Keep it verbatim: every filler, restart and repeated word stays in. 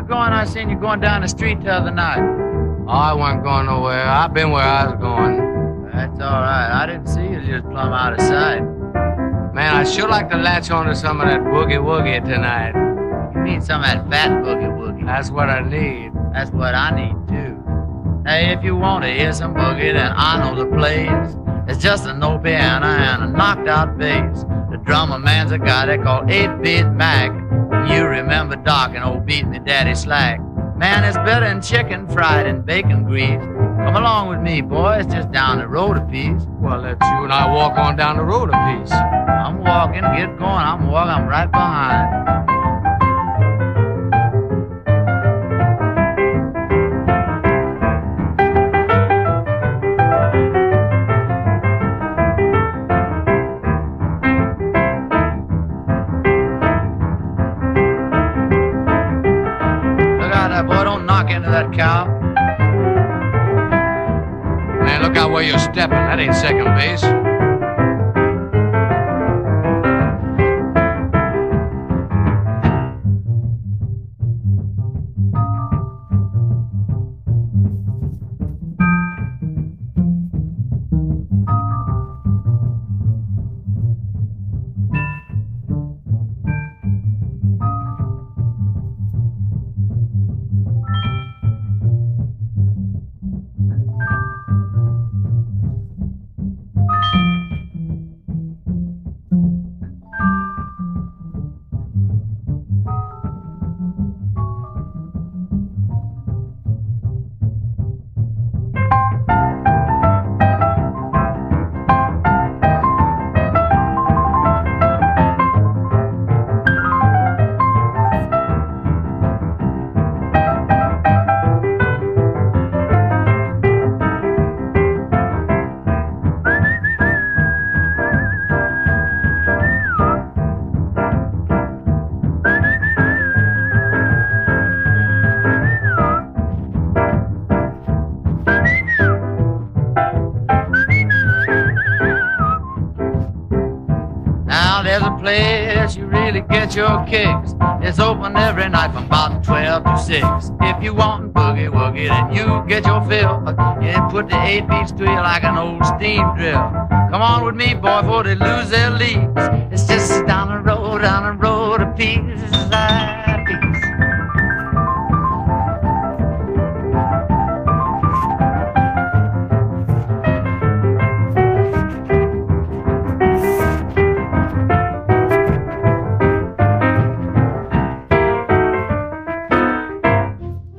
you going? I seen you going down the street the other night. Oh, I wasn't going nowhere. I've been where I was going. That's all right. I didn't see you just plumb out of sight. Man, I'd sure like to latch on to some of that boogie-woogie tonight. You need some of that fat boogie-woogie. That's what I need. That's what I need, too. Hey, if you want to hear some boogie, then I know the place. It's just a no piano and a knocked-out bass. The drummer man's a guy they call eight-Beat Mac. You remember Doc and old Beat Me Daddy Slack. Man, it's better than chicken fried in bacon grease. Come along with me, boys, just down the road a piece. Well, let's you and I walk on down the road a piece. I'm walking, get going, I'm walking, I'm right behind. Into that cow. Man, look out where you're stepping. That ain't second base. There's a place you really get your kicks. It's open every night from about twelve to six. If you want boogie woogie, then you get your fill. Yeah, put the eight beats to you like an old steam drill. Come on with me, boy, before they lose their leads. It's just